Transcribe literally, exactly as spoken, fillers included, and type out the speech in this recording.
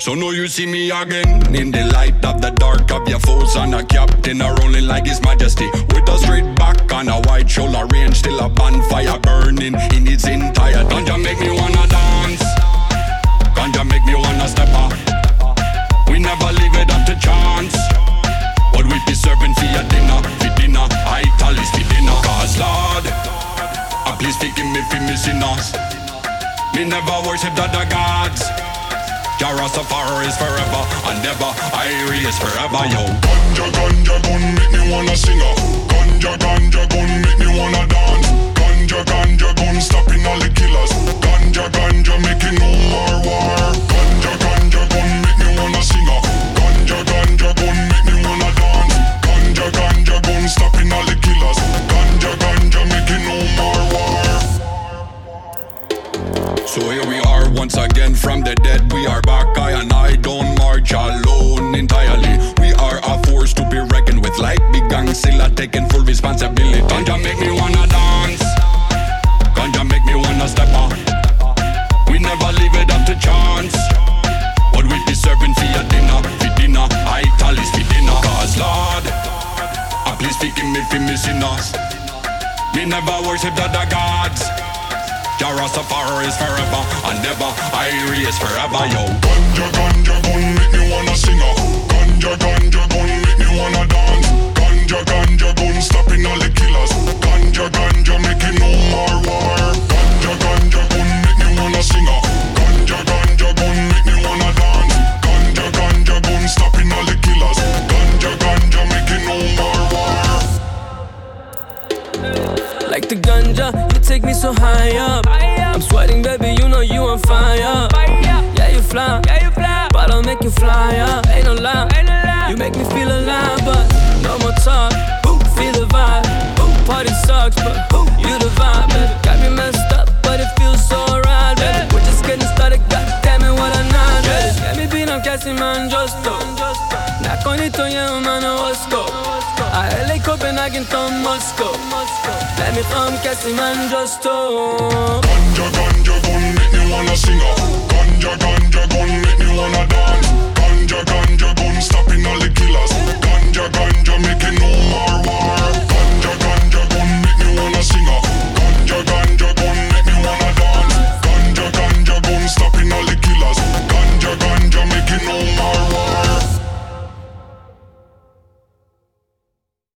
So now you see me again in the light of the dark of your foes, and a captain a rolling like His Majesty with a straight back and a wide shoulder range, still a bonfire burning in its entire. Ganja make me wanna dance, ganja make me wanna step up. We never leave it up to chance. What we be serving for your dinner, for dinner, I tell is for dinner. Cause Lord, uh, please forgive me for missing us. Me never worship the other gods. Jah Rastafari is forever and ever. I is forever, yo. Ganja, ganja, gun make me wanna sing up. Ganja, ganja, gun make me wanna dance. Ganja, ganja, gun stopping all the killers. Ganja, ganja, making no more war. Ganja, ganja, gun make me wanna sing up. Ganja, ganja, gun make me wanna dance. Ganja, ganja, gun stopping all the killers. Ganja, ganja, making no more war. So here we are once again from the dead. We are back, I and I don't march alone entirely. We are a force to be reckoned with, like big Gangzilla taking full responsibility. Ganja make me wanna dance, ganja make me wanna step up. We never leave it up to chance. What we be serving for your dinner, for dinner, I tell is for dinner. Cause Lord, uh, please forgive me for missing us. Me never worship the other gods. Jah Rastafari is forever and ever. I is forever, yo. Ganja, ganja, gun make me wanna sing up. Ganja, ganja, gun make me wanna dance. Ganja, ganja, gun stopping all the killers. Ganja, ganja, making no more war. Ganja, ganja, gun make me wanna sing up. Ganja, ganja, gun make me wanna dance. Ganja, ganja, gun stopping all the killers. Ganja, ganja, making no more war. Like the ganja, you take me so high up. I'm sweating, baby, you know you on fire. Yeah, you fly, but I'll make you fly up. Ain't no lie, you make me feel alive. But no more talk, feel the vibe. Party sucks, but you the vibe, baby. Got me messed up, but it feels so right, baby. We're just getting started, goddammit, what a night, baby. Let me be no casting man, just go. Na konito yeah, man, let's go. A L A, Copenhagen, to Moscow. Let me come casting man, just go. Ganja, ganja, gun make me wanna sing up. Ganja, ganja, gun make me wanna dance. Ganja, ganja, gun stopping all the killers. Ganja, ganja, making no more war.